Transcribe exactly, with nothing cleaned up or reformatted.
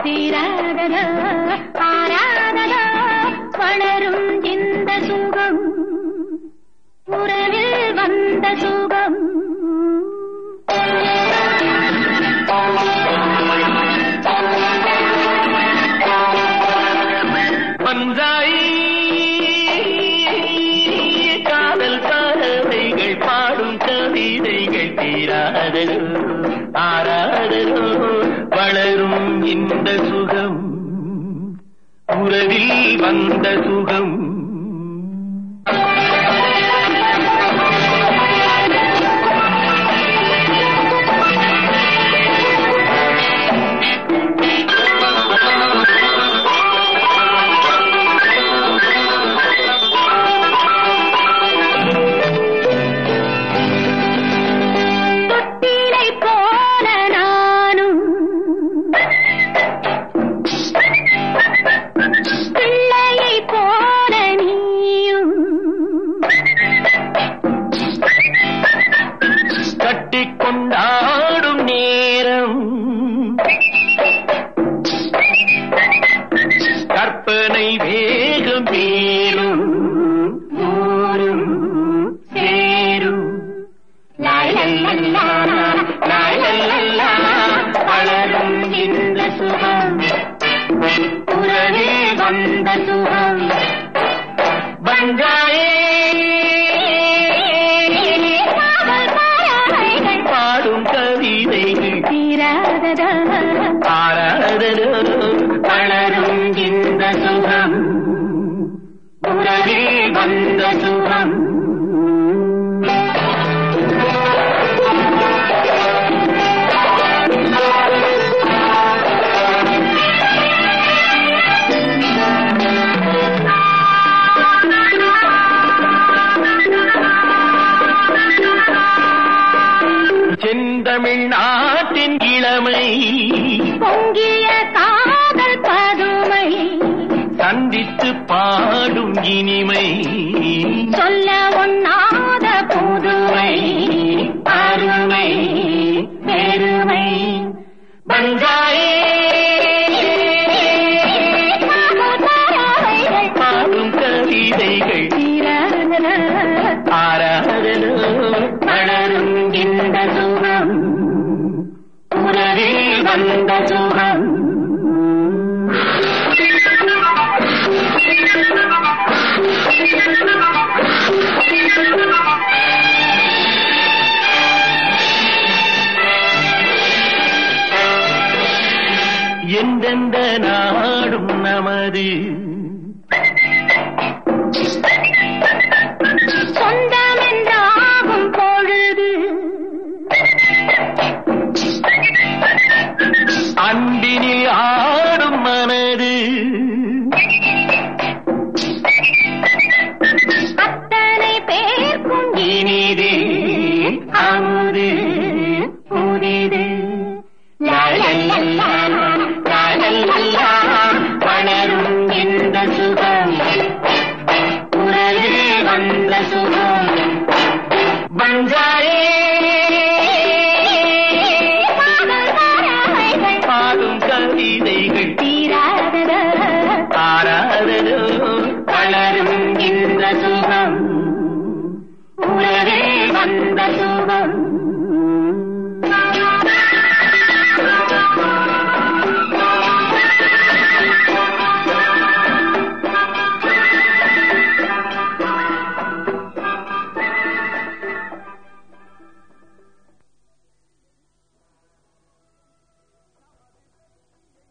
தீராததோ ஆராததோ வளரும் இந்த சுகம் உறவில் வந்த சுகம் வந்தாய் காதல் பறவைகள் பாடும் கவிதைகள் தீராததோ ஆராததோ வளரும் இந்த சுகம் உறவில் வந்த சுகம் கொண்டாடும் நேரம் கற்பனை வேகம் மேலும் ஊரும் சேரும் வளரும் இந்த சுகம் உறவில் வந்த சுகம் வந்தாயே ஆராததோ வளரும் இந்த சுகம் உறவில் வந்த சுகம் செந்தமிழ்நாட்டின் இளமை பொங்கிய காதல் பதுமை சந்தித்து பாடும் இனிமை சொல்ல ஒண்ணாத புதுமை அருமை பெருமை வந்தாயே பாடும் கவிதைகள் ஆராததோ வளரும் இந்த சுகம் உறவில் வந்த சுகம் எந்தெந்த நாடும் நமது